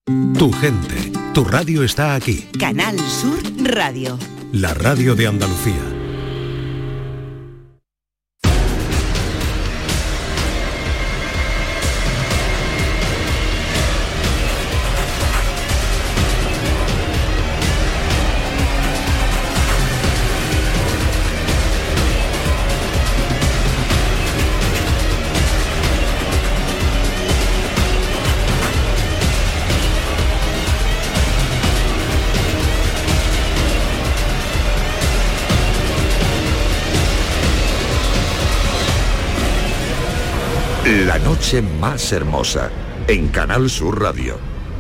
Tu gente, tu radio está aquí. Canal Sur Radio. La radio de Andalucía. La noche más hermosa, en Canal Sur Radio.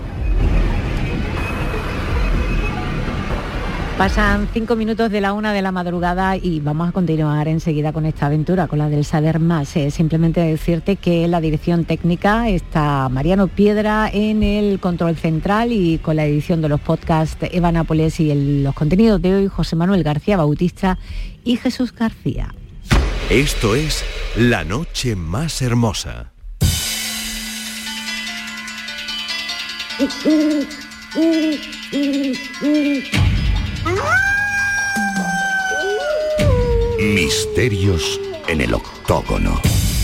Pasan 5 minutos de la 1 de la madrugada y vamos a continuar enseguida con esta aventura, con la del Saber Más. Simplemente decirte que en la dirección técnica está Mariano Piedra, en el control central y con la edición de los podcasts Eva Nápoles, y los contenidos de hoy José Manuel García Bautista y Jesús García. Esto es La noche más hermosa. Misterios en el octógono.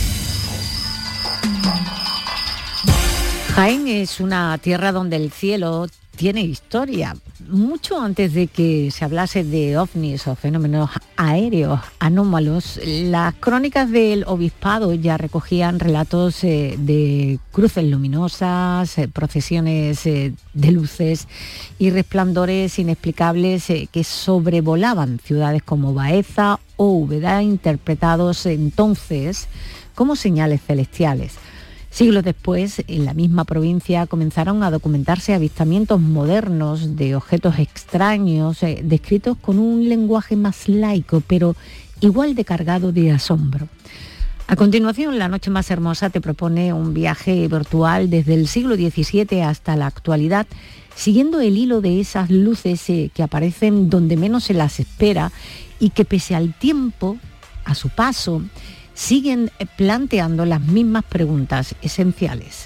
Jaén es una tierra donde el cielo tiene historia. Mucho antes de que se hablase de ovnis o fenómenos aéreos anómalos, las crónicas del obispado ya recogían relatos de cruces luminosas, procesiones de luces y resplandores inexplicables que sobrevolaban ciudades como Baeza o Úbeda, interpretados entonces como señales celestiales. Siglos después, en la misma provincia comenzaron a documentarse avistamientos modernos de objetos extraños, descritos con un lenguaje más laico, pero igual de cargado de asombro. A continuación, La noche más hermosa te propone un viaje virtual desde el siglo XVII hasta la actualidad, siguiendo el hilo de esas luces que aparecen donde menos se las espera y que, pese al tiempo, a su paso, siguen planteando las mismas preguntas esenciales.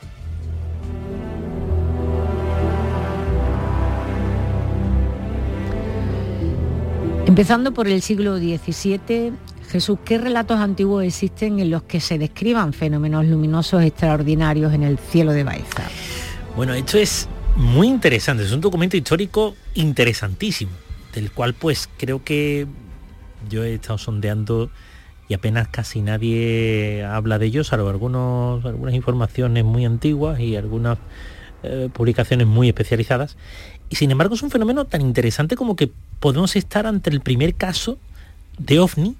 Empezando por el siglo XVII, Jesús, ¿qué relatos antiguos existen en los que se describan fenómenos luminosos extraordinarios en el cielo de Baeza? Bueno, esto es muy interesante, es un documento histórico interesantísimo, del cual pues creo que yo he estado sondeando y apenas casi nadie habla de ello, salvo algunas informaciones muy antiguas y algunas publicaciones muy especializadas. Y sin embargo es un fenómeno tan interesante como que podemos estar ante el primer caso de OVNI,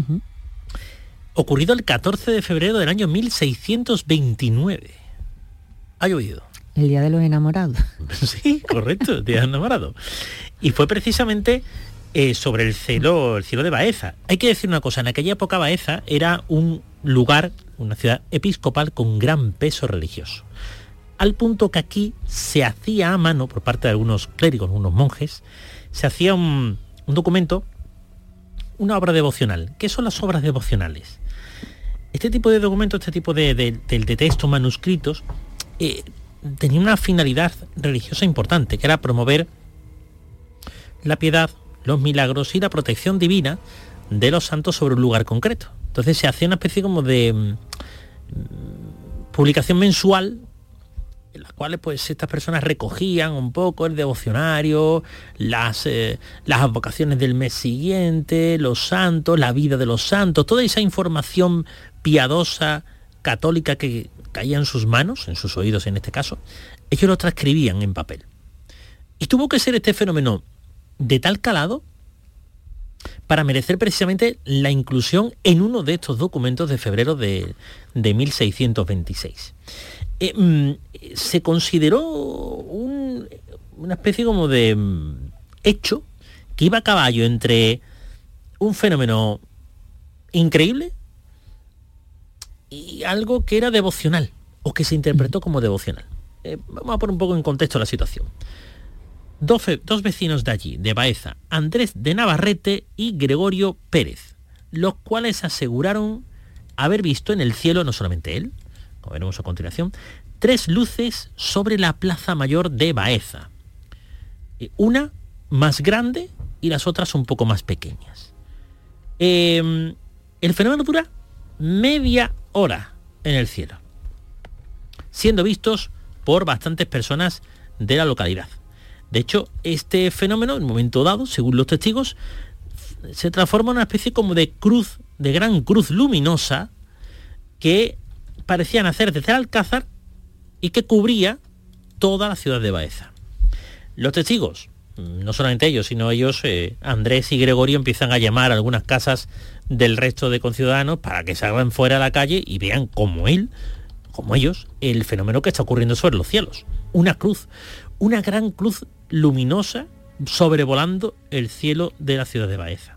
ocurrido el 14 de febrero del año 1629. ¿Ha llovido? El Día de los Enamorados. Sí, correcto, el Día de los Enamorados. Y fue precisamente sobre el cielo de Baeza. Hay que decir una cosa, en aquella época Baeza era un lugar, una ciudad episcopal con gran peso religioso, al punto que aquí se hacía a mano por parte de algunos clérigos, unos monjes, se hacía un documento, una obra devocional. ¿Qué son las obras devocionales? Este tipo de documentos, este tipo de textos manuscritos, tenía una finalidad religiosa importante, que era promover la piedad, los milagros y la protección divina de los santos sobre un lugar concreto. Entonces se hacía una especie como de publicación mensual, en las cuales pues estas personas recogían un poco el devocionario, las advocaciones del mes siguiente, los santos, la vida de los santos, toda esa información piadosa, católica que caía en sus manos, en sus oídos en este caso, ellos lo transcribían en papel. Y tuvo que ser este fenómeno de tal calado para merecer precisamente la inclusión en uno de estos documentos de febrero de 1626. Se consideró una especie como de hecho que iba a caballo entre un fenómeno increíble y algo que era devocional, o que se interpretó como devocional. Vamos a poner un poco en contexto la situación. Dos vecinos de allí, de Baeza, Andrés de Navarrete y Gregorio Pérez, los cuales aseguraron haber visto en el cielo, no solamente él, como veremos a continuación, 3 luces sobre la Plaza Mayor de Baeza. Una más grande y las otras un poco más pequeñas. El fenómeno dura media hora en el cielo, siendo vistos por bastantes personas de la localidad. De hecho, este fenómeno, en un momento dado, según los testigos, se transforma en una especie como de cruz, de gran cruz luminosa, que parecía nacer desde el Alcázar y que cubría toda la ciudad de Baeza. Los testigos, no solamente ellos, sino ellos, Andrés y Gregorio, empiezan a llamar a algunas casas del resto de conciudadanos para que salgan fuera a la calle y vean como ellos, el fenómeno que está ocurriendo sobre los cielos. Una cruz, una gran cruz luminosa sobrevolando el cielo de la ciudad de Baeza.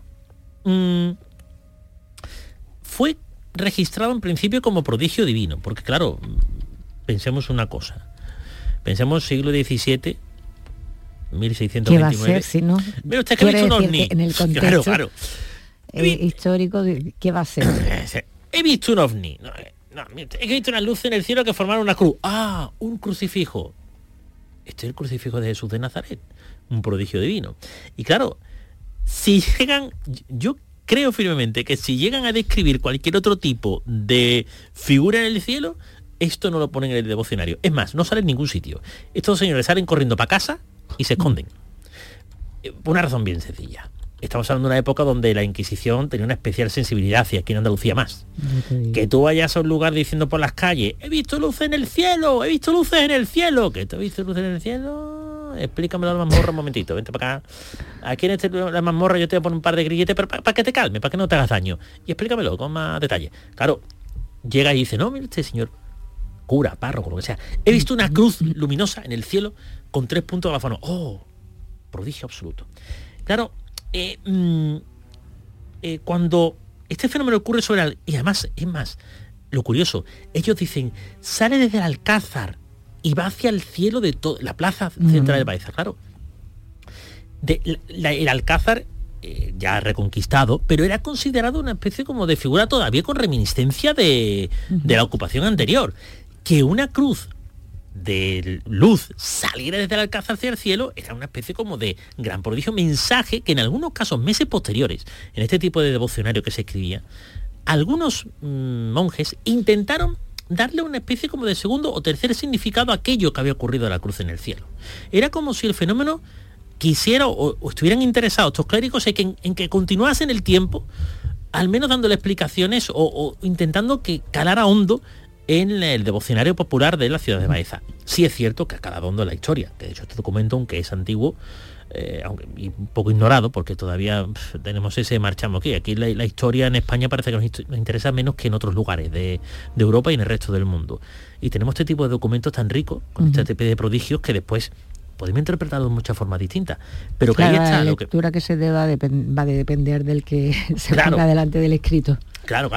Fue registrado en principio como prodigio divino, porque claro, pensemos una cosa. Pensemos siglo XVII, 1629. ¿Qué va a ser si no? Mira usted que ha visto un ovni. En el contexto Claro. histórico, ¿qué va a ser? He visto un ovni. He visto una luz en el cielo que formaron una cruz. Ah, un crucifijo. Este es el crucifijo de Jesús de Nazaret. Un prodigio divino. Y claro, si llegan... Yo creo firmemente que si llegan a describir cualquier otro tipo de figura en el cielo, esto no lo ponen en el devocionario. Es más, no sale en ningún sitio. Estos señores salen corriendo para casa y se esconden. Por una razón bien sencilla. Estamos hablando de una época donde la Inquisición tenía una especial sensibilidad, y aquí en Andalucía más. Que tú vayas a un lugar diciendo por las calles, he visto luces en el cielo, he visto luces en el cielo. ¿Que te has visto luces en el cielo? Explícamelo a la mazmorra un momentito, vente para acá. Aquí en la mazmorra yo te voy a poner un par de grilletes para que te calme, para que no te hagas daño. Y explícamelo con más detalle. Claro, llega y dice, no, mire este señor cura, párroco, lo que sea. He visto una cruz luminosa en el cielo con 3 puntos de galafano. ¡Oh! Prodigio absoluto. Claro, cuando este fenómeno ocurre sobre y además, es más, lo curioso, ellos dicen, sale desde el Alcázar y va hacia el cielo de la plaza central de Baeza. Claro, el Alcázar ya reconquistado, pero era considerado una especie como de figura todavía con reminiscencia de la ocupación anterior. Que una cruz de luz saliera desde el Alcázar hacia el cielo era una especie como de gran prodigio, mensaje que en algunos casos, meses posteriores, en este tipo de devocionario que se escribía, algunos monjes intentaron darle una especie como de segundo o tercer significado a aquello que había ocurrido a la cruz en el cielo. Era como si el fenómeno quisiera o estuvieran interesados estos clérigos en que continuase en el tiempo, al menos dándole explicaciones o intentando que calara hondo en el devocionario popular de la ciudad de Baeza. Sí es cierto que ha calado hondo en la historia. De hecho, este documento, aunque es antiguo, aunque y un poco ignorado, porque todavía tenemos ese marchamo aquí. Aquí la historia en España parece que nos interesa menos que en otros lugares de Europa y en el resto del mundo. Y tenemos este tipo de documentos tan ricos, con este tipo de prodigios, que después podemos interpretarlo de muchas formas distintas. Pero claro, que ahí está la lectura que se dé va a depender del que se ponga delante del escrito. Claro.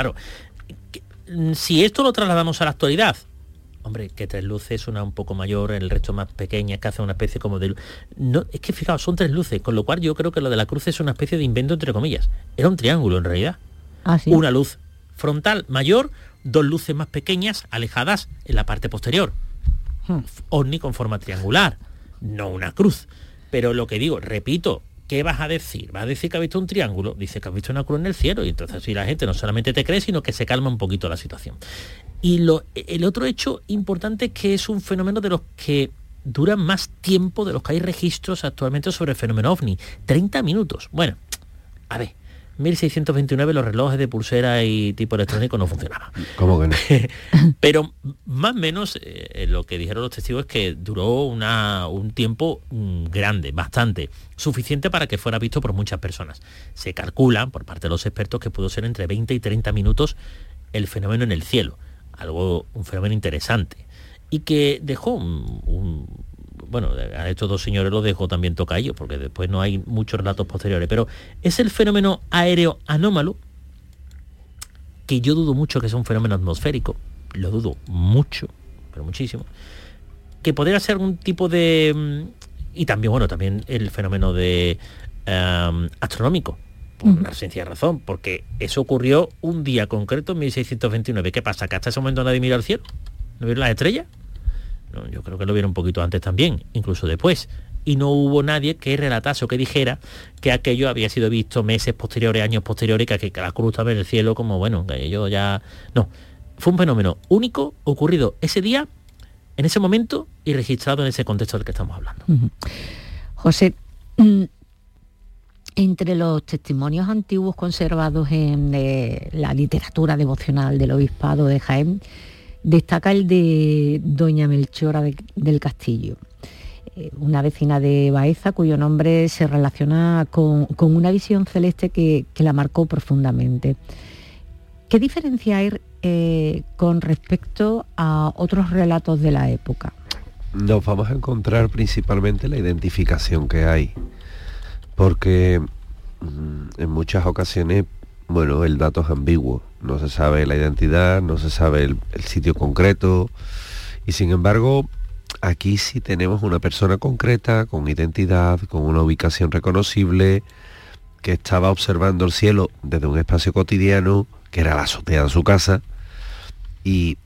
Si esto lo trasladamos a la actualidad, hombre, que 3 luces, una un poco mayor, el resto más pequeña, que hace una especie como de... No, es que fijaos, son 3 luces, con lo cual yo creo que lo de la cruz es una especie de invento entre comillas. Era un triángulo en realidad. ¿Ah, sí? Una luz frontal mayor, 2 luces más pequeñas alejadas en la parte posterior. Ovni con forma triangular, no una cruz. Pero lo que digo, repito, ¿qué vas a decir? ¿Vas a decir que has visto un triángulo? Dice que has visto una cruz en el cielo, y entonces si la gente no solamente te cree, sino que se calma un poquito la situación. Y el otro hecho importante es que es un fenómeno de los que duran más tiempo de los que hay registros actualmente sobre el fenómeno ovni. 30 minutos. Bueno, a ver, 1629 los relojes de pulsera y tipo electrónico no funcionaban. ¿Cómo que no? Pero más o menos lo que dijeron los testigos es que duró un tiempo grande, bastante, suficiente para que fuera visto por muchas personas. Se calcula, por parte de los expertos, que pudo ser entre 20 y 30 minutos el fenómeno en el cielo. Un fenómeno interesante. Y que dejó bueno, a estos 2 señores los dejó también tocayo, porque después no hay muchos relatos posteriores, pero es el fenómeno aéreo anómalo, que yo dudo mucho que sea un fenómeno atmosférico, lo dudo mucho, pero muchísimo, que podría ser algún tipo de... Y también, bueno, también el fenómeno de astronómico, por una sencilla razón, porque eso ocurrió un día concreto en 1629. ¿Qué pasa? ¿Que hasta ese momento nadie miró al cielo? ¿No vieron las estrellas? No, yo creo que lo vieron un poquito antes también, incluso después. Y no hubo nadie que relatase o que dijera que aquello había sido visto meses posteriores, años posteriores, que la cruz estaba en el cielo, como bueno, que yo ya... No, fue un fenómeno único, ocurrido ese día, en ese momento y registrado en ese contexto del que estamos hablando. José, entre los testimonios antiguos conservados en la literatura devocional del Obispado de Jaén, destaca el de doña Melchora del Castillo, una vecina de Baeza cuyo nombre se relaciona con una visión celeste que la marcó profundamente. ¿Qué diferencia hay con respecto a otros relatos de la época? Nos vamos a encontrar principalmente la identificación que hay, porque en muchas ocasiones, bueno, el dato es ambiguo, no se sabe la identidad, no se sabe el sitio concreto, y sin embargo aquí sí tenemos una persona concreta, con identidad, con una ubicación reconocible, que estaba observando el cielo desde un espacio cotidiano, que era la azotea de su casa, y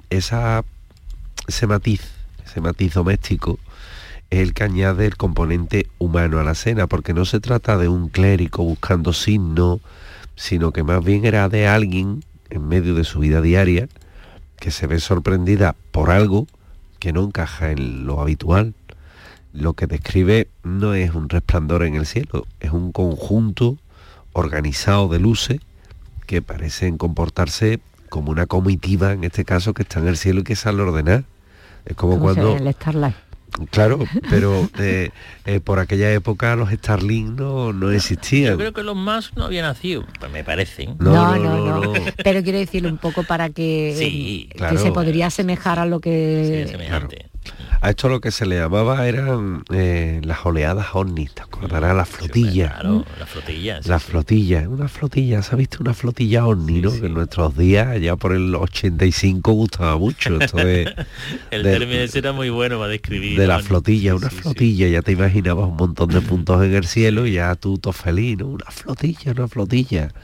ese matiz doméstico es el que añade el componente humano a la escena, porque no se trata de un clérigo buscando signos, sino que más bien era de alguien en medio de su vida diaria que se ve sorprendida por algo que no encaja en lo habitual. Lo que describe no es un resplandor en el cielo, es un conjunto organizado de luces que parecen comportarse como una comitiva, en este caso, que está en el cielo y que sale ordenar. Es como cuando... el Starlight. Claro, pero por aquella época los Starlink no existían. Yo creo que los más no habían nacido, pues me parecen. No. Pero quiero decirlo un poco para que, sí, claro, que se podría asemejar a lo que... Sí, semejante. Claro. A esto lo que se le llamaba eran las oleadas ovnis, ¿te acordarás? Las flotillas. Claro, las flotillas. Las flotillas, una flotilla, ¿se ha visto una flotilla ovni, no? Sí. Que en nuestros días, ya por el 85, gustaba mucho. Esto es el término ese era muy bueno para describir. De la flotilla, una flotilla, ya te imaginabas un montón de puntos en el cielo y ya tú todo feliz, ¿no? Una flotilla.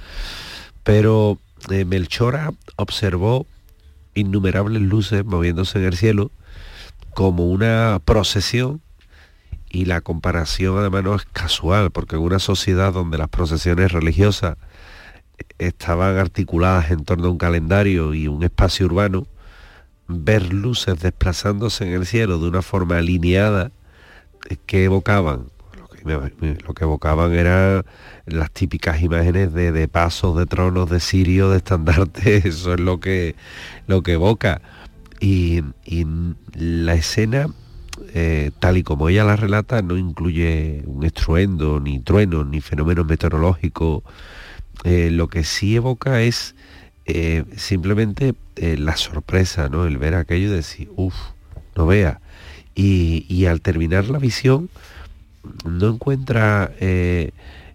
Pero Melchora observó innumerables luces moviéndose en el cielo como una procesión, y la comparación además no es casual, porque en una sociedad donde las procesiones religiosas estaban articuladas en torno a un calendario y un espacio urbano, ver luces desplazándose en el cielo de una forma alineada que evocaban, lo que evocaban eran las típicas imágenes de pasos, de tronos, de cirios, de estandartes. Eso es lo que evoca. Y la escena, tal y como ella la relata, no incluye un estruendo, ni truenos, ni fenómenos meteorológicos. Lo que sí evoca es simplemente la sorpresa, ¿no? El ver aquello y decir, no vea. Y al terminar la visión, no encuentra en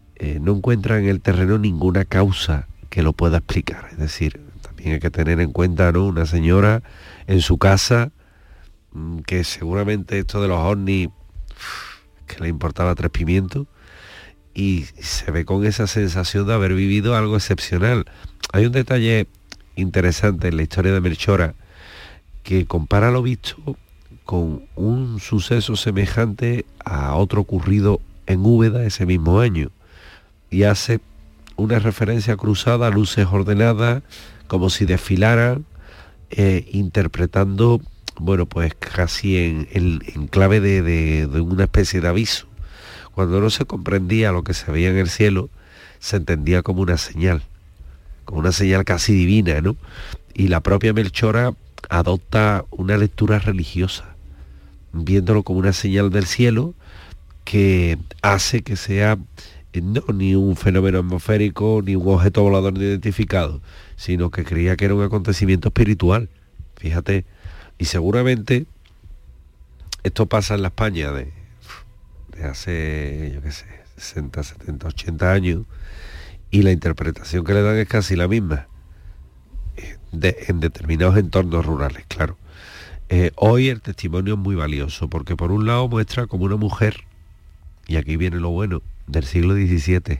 el terreno ninguna causa que lo pueda explicar. Es decir, también hay que tener en cuenta, ¿no? Una señora en su casa, que seguramente esto de los ovnis, que le importaba 3 pimientos, y se ve con esa sensación de haber vivido algo excepcional. Hay un detalle interesante en la historia de Melchora, que compara lo visto con un suceso semejante a otro ocurrido en Úbeda ese mismo año, y hace una referencia cruzada a luces ordenadas, como si desfilaran, interpretando, bueno, pues casi en clave de una especie de aviso. Cuando no se comprendía lo que se veía en el cielo, se entendía como una señal casi divina, ¿no? Y la propia Melchora adopta una lectura religiosa, viéndolo como una señal del cielo que hace que sea no ni un fenómeno atmosférico, ni un objeto volador no identificado, sino que creía que era un acontecimiento espiritual. Fíjate, y seguramente esto pasa en la España de hace, yo qué sé, 60, 70, 80 años, y la interpretación que le dan es casi la misma, en determinados entornos rurales, claro. Hoy el testimonio es muy valioso, porque por un lado muestra como una mujer, y aquí viene lo bueno, del siglo XVII,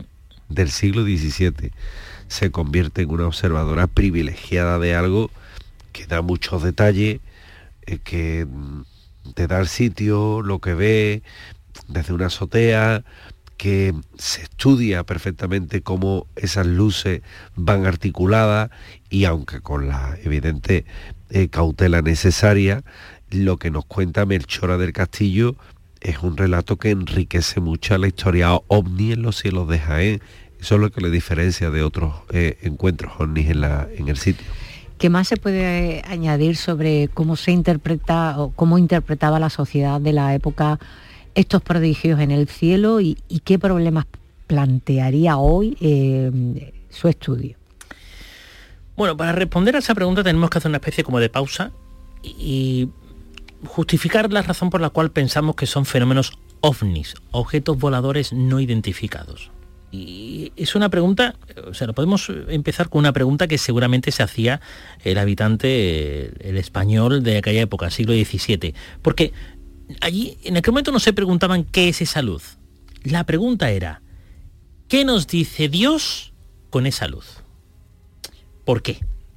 se convierte en una observadora privilegiada de algo que da muchos detalles, que te da el sitio, lo que ve desde una azotea, que se estudia perfectamente cómo esas luces van articuladas y aunque con la evidente cautela necesaria, lo que nos cuenta Melchora del Castillo es un relato que enriquece mucho la historia ovni en los cielos de Jaén. Eso es lo que le diferencia de otros encuentros ovnis en el sitio. ¿Qué más se puede añadir sobre cómo se interpreta o cómo interpretaba la sociedad de la época estos prodigios en el cielo y qué problemas plantearía hoy su estudio? Bueno, para responder a esa pregunta tenemos que hacer una especie como de pausa y justificar la razón por la cual pensamos que son fenómenos ovnis, objetos voladores no identificados. Y es una pregunta, o sea, podemos empezar con una pregunta que seguramente se hacía el habitante, el español de aquella época, siglo XVII, porque allí en aquel momento no se preguntaban qué es esa luz. La pregunta era, ¿qué nos dice Dios con esa luz? ¿Por qué?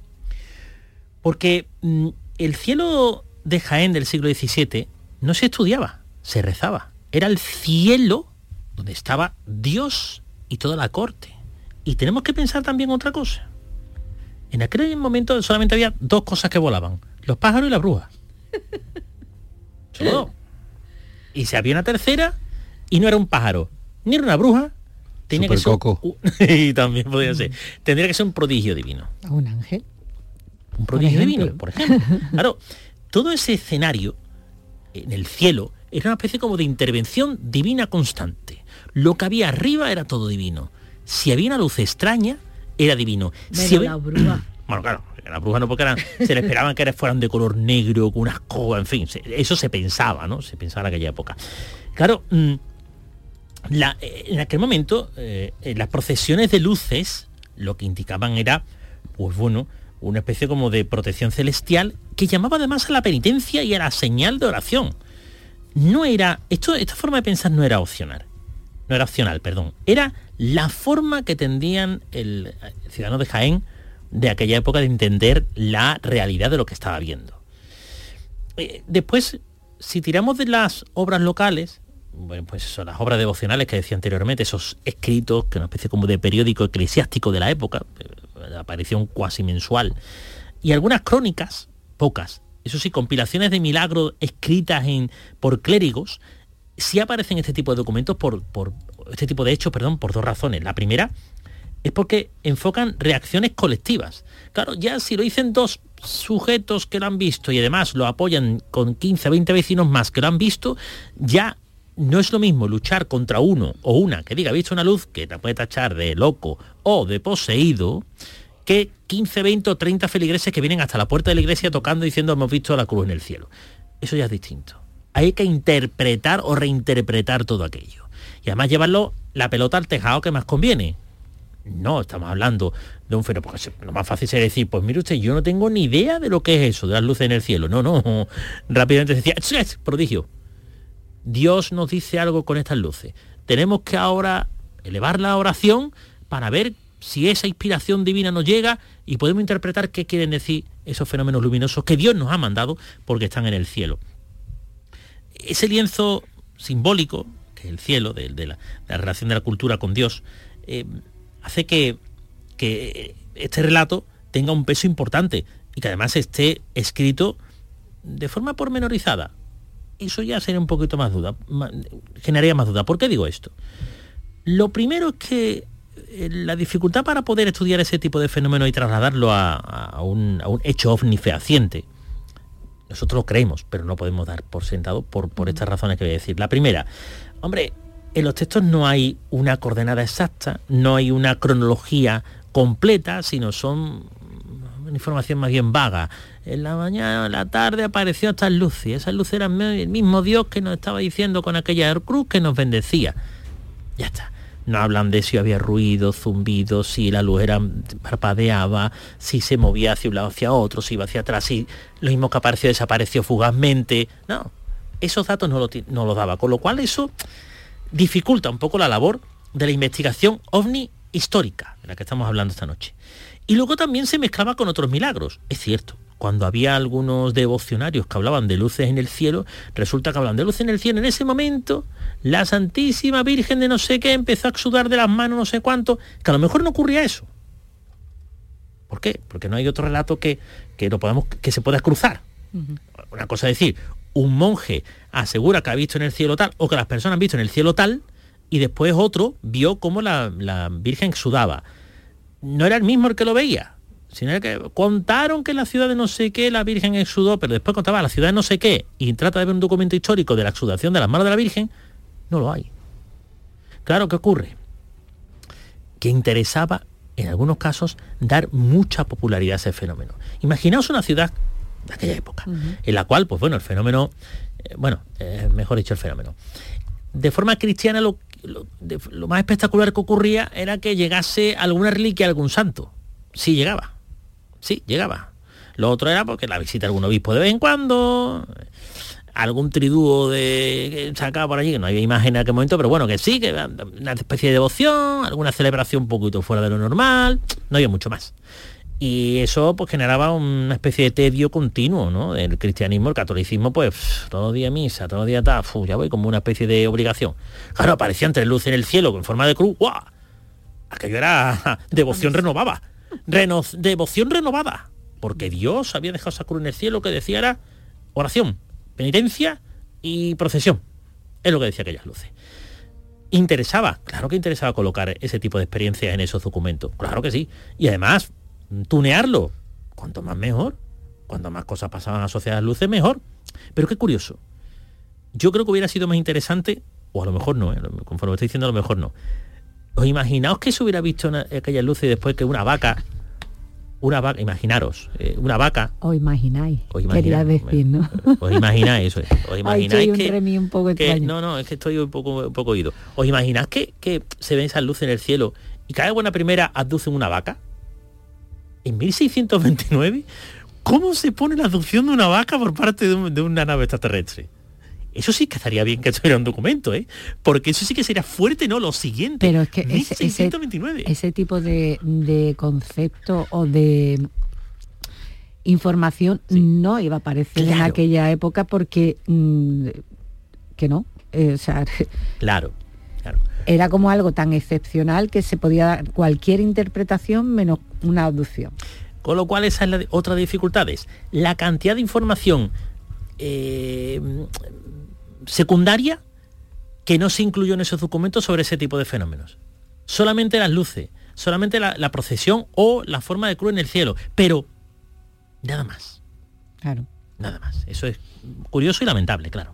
Porque el cielo de Jaén del siglo XVII no se estudiaba, se rezaba. Era el cielo donde estaba Dios y toda la corte. Y tenemos que pensar también otra cosa. En aquel momento solamente había dos cosas que volaban, los pájaros y la bruja. Solo dos. Y si había una tercera, y no era un pájaro, ni era una bruja, tenía que ser y también podía ser. Tendría que ser un prodigio divino. Un ángel. Un prodigio divino, por ejemplo. Claro, todo ese escenario en el cielo era una especie como de intervención divina constante. Lo que había arriba era todo divino. Si había una luz extraña, era divino. Si había... la bruja. Bueno, claro, las brujas no, porque se le esperaban que fueran de color negro, con unas cogas, en fin, eso se pensaba, ¿no? Se pensaba en aquella época. Claro, en aquel momento, las procesiones de luces, lo que indicaban era, pues bueno, una especie como de protección celestial que llamaba además a la penitencia y a la señal de oración. No era, esta forma de pensar no era opcional, era la forma que tendían el ciudadano de Jaén de aquella época de entender la realidad de lo que estaba viendo. Después, si tiramos de las obras locales, bueno, pues eso, las obras devocionales que decía anteriormente, esos escritos, que es una especie como de periódico eclesiástico de la época, de aparición cuasi mensual, y algunas crónicas, pocas, eso sí, compilaciones de milagros escritas por clérigos, sí aparecen este tipo de documentos por dos razones. La primera es porque enfocan reacciones colectivas. Claro, ya si lo dicen dos sujetos que lo han visto y además lo apoyan con 15, 20 vecinos más que lo han visto, ya no es lo mismo luchar contra uno o una que diga, ha visto una luz, que te puede tachar de loco o de poseído, que 15, 20 o 30 feligreses que vienen hasta la puerta de la iglesia tocando diciendo hemos visto la cruz en el cielo. Eso ya es distinto. Hay que interpretar o reinterpretar todo aquello. Y además llevarlo la pelota al tejado que más conviene. No, estamos hablando de un fenómeno, porque lo más fácil sería decir, pues mire usted, yo no tengo ni idea de lo que es eso, de las luces en el cielo. No, rápidamente decía, ¡es prodigio! Dios nos dice algo con estas luces. Tenemos que ahora elevar la oración para ver si esa inspiración divina nos llega y podemos interpretar qué quieren decir esos fenómenos luminosos que Dios nos ha mandado porque están en el cielo. Ese lienzo simbólico, que es el cielo, de la relación de la cultura con Dios, hace que este relato tenga un peso importante y que además esté escrito de forma pormenorizada. Eso ya sería un poquito más duda, generaría más duda. ¿Por qué digo esto? Lo primero es que la dificultad para poder estudiar ese tipo de fenómeno y trasladarlo a un hecho ovni fehaciente, nosotros lo creemos, pero no podemos dar por sentado por estas razones que voy a decir. La primera, hombre, en los textos no hay una coordenada exacta, no hay una cronología completa, sino son una información más bien vaga. En la mañana, en la tarde apareció estas luces, y esas luces eran el mismo Dios que nos estaba diciendo con aquella cruz que nos bendecía. Ya está. No hablan de si había ruido, zumbido, si la luz parpadeaba, si se movía hacia un lado hacia otro, si iba hacia atrás, si lo mismo que apareció desapareció fugazmente. No, esos datos no lo daba, con lo cual eso dificulta un poco la labor de la investigación ovni histórica, de la que estamos hablando esta noche. Y luego también se mezclaba con otros milagros, es cierto, cuando había algunos devocionarios que hablaban de luces en el cielo, resulta que hablaban de luces en el cielo. En ese momento, la Santísima Virgen de no sé qué empezó a exudar de las manos no sé cuánto, que a lo mejor no ocurría eso. ¿Por qué? Porque no hay otro relato que se pueda cruzar. Una cosa es decir, un monje asegura que ha visto en el cielo tal, o que las personas han visto en el cielo tal, y después otro vio cómo la Virgen exudaba. No era el mismo el que lo veía, sino que contaron que en la ciudad de no sé qué la Virgen exudó, pero después contaba la ciudad de no sé qué, y trata de ver un documento histórico de la exudación de las manos de la Virgen, no lo hay. Claro, ¿qué ocurre? Que interesaba, en algunos casos, dar mucha popularidad a ese fenómeno. Imaginaos una ciudad de aquella época, en la cual, pues bueno, el fenómeno, mejor dicho, el fenómeno. De forma cristiana, lo más espectacular que ocurría era que llegase alguna reliquia a algún santo. Sí llegaba. Lo otro era porque la visita a algún obispo de vez en cuando, algún tridúo que sacaba por allí, que no había imagen en aquel momento, pero bueno, que sí, que una especie de devoción, alguna celebración un poquito fuera de lo normal, no había mucho más. Y eso pues generaba una especie de tedio continuo, ¿no? El cristianismo, el catolicismo, pues todos los días misa, todos los días tal, ya voy como una especie de obligación. Claro, aparecían 3 luces en el cielo en forma de cruz, ¡guau! Aquello era devoción renovada. Devoción renovada. Porque Dios había dejado esa cruz en el cielo, que decía era oración, penitencia y procesión. Es lo que decía aquellas luces. Interesaba, claro que interesaba colocar ese tipo de experiencias en esos documentos. Claro que sí. Y además, tunearlo, cuanto más mejor, cuanto más cosas pasaban asociadas a luces, mejor. Pero qué curioso, yo creo que hubiera sido más interesante, o a lo mejor no, conforme estoy diciendo, a lo mejor no. ¿Os imaginaos que se hubiera visto aquellas luces y después que una vaca, imaginaros, una vaca... Os imagináis, quería decir, ¿no? Os imagináis eso. Os imagináis un poco extraño. No, es que estoy un poco oído. ¿Os imagináis que se ven esas luces en el cielo y cada buena primera abducen una vaca? En 1629, ¿cómo se pone la abducción de una vaca por parte de una nave extraterrestre? Eso sí que estaría bien que estuviera un documento, ¿eh? Porque eso sí que sería fuerte, ¿no? Lo siguiente. Pero es que 1629. Ese tipo de concepto o de información no iba a aparecer en aquella época porque que no. Claro. Era como algo tan excepcional que se podía dar cualquier interpretación menos una abducción. Con lo cual esa es la otra dificultad, es la cantidad de información secundaria que no se incluyó en esos documentos sobre ese tipo de fenómenos. Solamente las luces, solamente la procesión o la forma de cruz en el cielo, pero nada más. Claro. Nada más. Eso es curioso y lamentable, claro.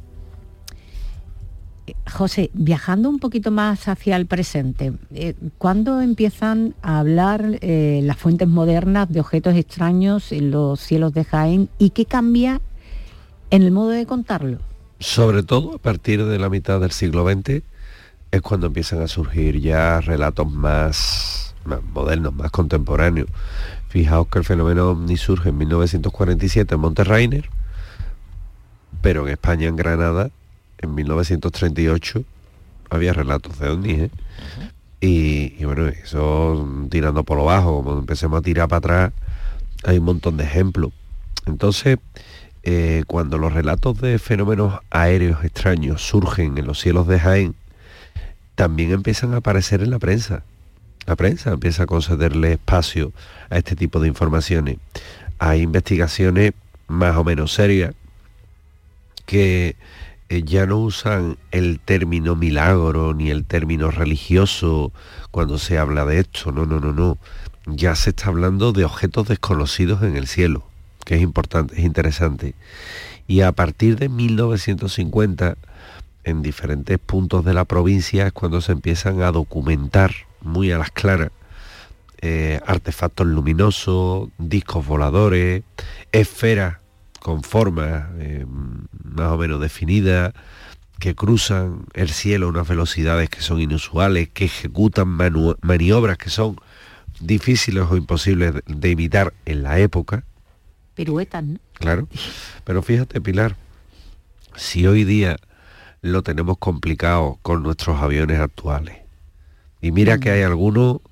José, viajando un poquito más hacia el presente, ¿cuándo empiezan a hablar las fuentes modernas de objetos extraños en los cielos de Jaén y qué cambia en el modo de contarlo? Sobre todo a partir de la mitad del siglo XX es cuando empiezan a surgir ya relatos más modernos, más contemporáneos. Fijaos que el fenómeno OVNI surge en 1947 en Monte Rainer, pero en España, en Granada, en 1938 había relatos de ovnis, ¿eh? Y bueno, eso tirando por lo bajo, como empecemos a tirar para atrás, hay un montón de ejemplos. Entonces, cuando los relatos de fenómenos aéreos extraños surgen en los cielos de Jaén, también empiezan a aparecer en la prensa. La prensa empieza a concederle espacio a este tipo de informaciones. Hay investigaciones más o menos serias que ya no usan el término milagro ni el término religioso cuando se habla de esto. No. Ya se está hablando de objetos desconocidos en el cielo, que es importante, es interesante. Y a partir de 1950, en diferentes puntos de la provincia es cuando se empiezan a documentar muy a las claras artefactos luminosos, discos voladores, esferas con formas más o menos definidas, que cruzan el cielo a unas velocidades que son inusuales, que ejecutan maniobras que son difíciles o imposibles de imitar en la época. Piruetas, ¿no? Claro, pero fíjate, Pilar, si hoy día lo tenemos complicado con nuestros aviones actuales, y mira que hay algunos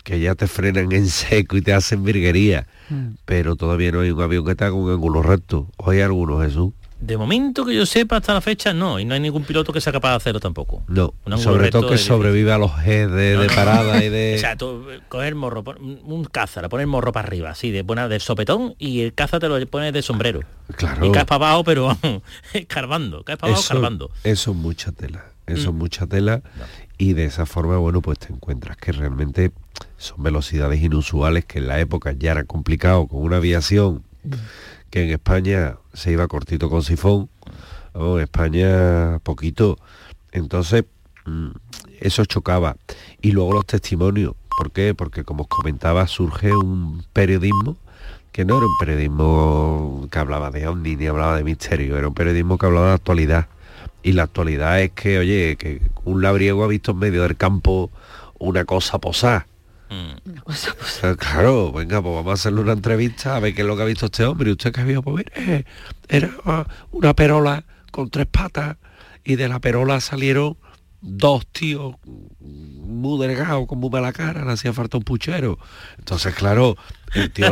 que ya te frenan en seco y te hacen virguería, pero todavía no hay un avión que te haga un ángulo recto. ¿O hay alguno, Jesús? De momento que yo sepa hasta la fecha no, y no hay ningún piloto que sea capaz de hacerlo tampoco. No, sobre todo que sobreviva a los G de parada y de... O sea, tú coger morro, un caza, le pones el morro para arriba, así, de sopetón, y el caza te lo pones de sombrero. Claro. Y caes para abajo, pero escarbando, caes para abajo escarbando. Eso es mucha tela, eso es mucha tela, y de esa forma, bueno, pues te encuentras que realmente son velocidades inusuales que en la época ya era complicado con una aviación que en España se iba cortito con sifón, en España poquito, entonces eso chocaba. Y luego los testimonios, ¿por qué? Porque como os comentaba, surge un periodismo que no era un periodismo que hablaba de ovni ni hablaba de misterio, era un periodismo que hablaba de actualidad. Y la actualidad es que, oye, que un labriego ha visto en medio del campo una cosa posada. Una cosa posada. Claro, venga, pues vamos a hacerle una entrevista a ver qué es lo que ha visto este hombre. ¿Y usted qué ha visto? Pues mire, era una perola con 3 patas y de la perola salieron 2 tíos muy delgados, con muy mala cara, le hacía falta un puchero. Entonces, claro, el tío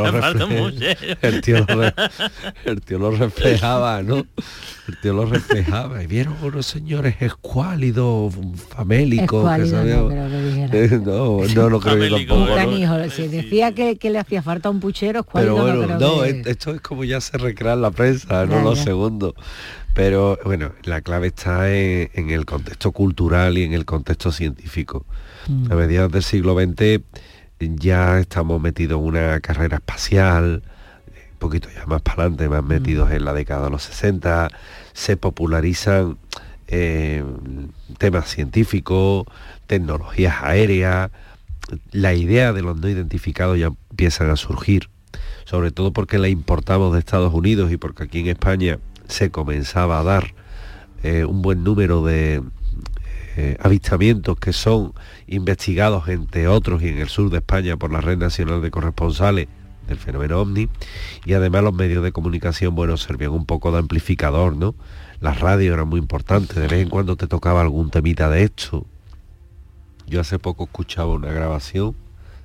lo reflejaba, ¿no? El tío lo reflejaba. Y vieron unos señores escuálidos, famélicos. No lo creo yo tampoco. Canijo, si decía que le hacía falta un puchero, escuálido. Pero bueno, esto es como ya se recrea en la prensa, no los segundos. Pero bueno, la clave está en el contexto cultural y en el contexto científico. A mediados del siglo XX ya estamos metidos en una carrera espacial, un poquito ya más para adelante, más metidos en la década de los 60, se popularizan temas científicos, tecnologías aéreas, la idea de los no identificados ya empiezan a surgir, sobre todo porque la importamos de Estados Unidos y porque aquí en España se comenzaba a dar un buen número de avistamientos que son investigados, entre otros, y en el sur de España por la Red Nacional de Corresponsales del fenómeno OVNI, y además los medios de comunicación, bueno, servían un poco de amplificador, ¿no? Las radios eran muy importantes, de vez en cuando te tocaba algún temita de esto. Yo hace poco escuchaba una grabación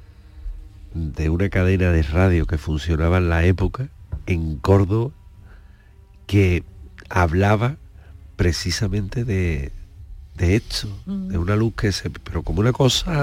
de una cadena de radio que funcionaba en la época en Córdoba, que hablaba precisamente de esto, de una luz pero como una cosa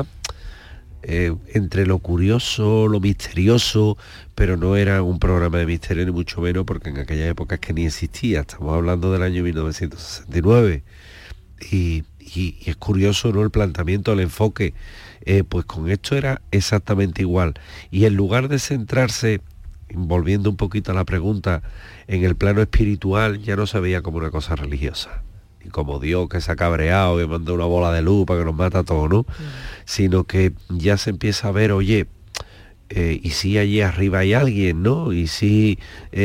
entre lo curioso, lo misterioso, pero no era un programa de misterio ni mucho menos, porque en aquella época es que ni existía, estamos hablando del año 1969, y es curioso, ¿no?, el planteamiento, el enfoque, pues con esto era exactamente igual, y en lugar de centrarse, volviendo un poquito a la pregunta, en el plano espiritual, ya no se veía como una cosa religiosa, y como Dios que se ha cabreado, que manda una bola de luz para que nos mata a todos, ¿no? Sino que ya se empieza a ver, oye, y si allí arriba hay alguien, ¿no? Y si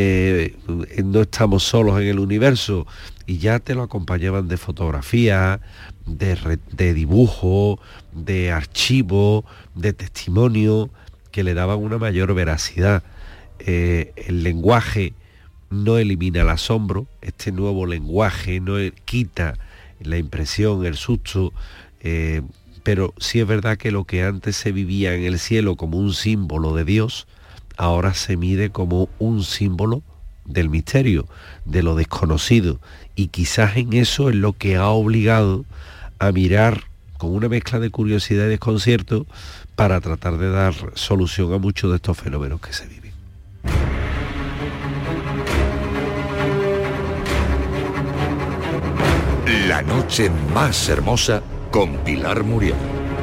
no estamos solos en el universo, y ya te lo acompañaban de fotografía, de dibujo, de archivo, de testimonio, que le daban una mayor veracidad. El lenguaje no elimina el asombro, este nuevo lenguaje no quita la impresión, el susto, pero sí es verdad que lo que antes se vivía en el cielo como un símbolo de Dios, ahora se mide como un símbolo del misterio, de lo desconocido, y quizás en eso es lo que ha obligado a mirar con una mezcla de curiosidad y desconcierto para tratar de dar solución a muchos de estos fenómenos que se viven. La noche más hermosa con Pilar Muriel.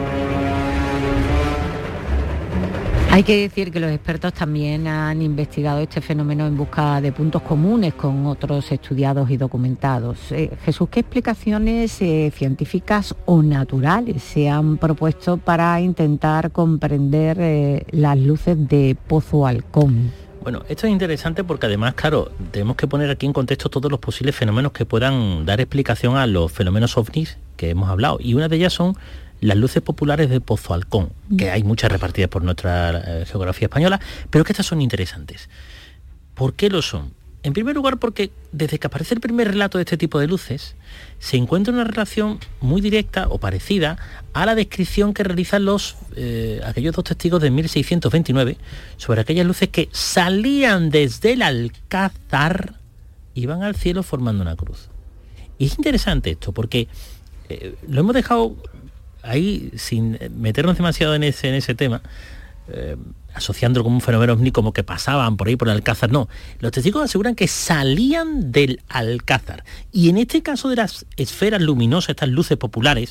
Hay que decir que los expertos también han investigado este fenómeno en busca de puntos comunes con otros estudiados y documentados. Jesús, ¿qué explicaciones científicas o naturales se han propuesto para intentar comprender las luces de Pozo Halcón? Bueno, esto es interesante porque además, claro, tenemos que poner aquí en contexto todos los posibles fenómenos que puedan dar explicación a los fenómenos ovnis que hemos hablado. Y una de ellas son las luces populares de Pozo Halcón, que hay muchas repartidas por nuestra geografía española, pero que estas son interesantes. ¿Por qué lo son? En primer lugar, porque desde que aparece el primer relato de este tipo de luces, se encuentra una relación muy directa o parecida a la descripción que realizan aquellos dos testigos de 1629 sobre aquellas luces que salían desde el Alcázar y van al cielo formando una cruz. Y es interesante esto, porque lo hemos dejado ahí sin meternos demasiado en ese tema, asociándolo como un fenómeno ovni, como que pasaban por ahí por el Alcázar. No, los testigos aseguran que salían del Alcázar. Y en este caso de las esferas luminosas, estas luces populares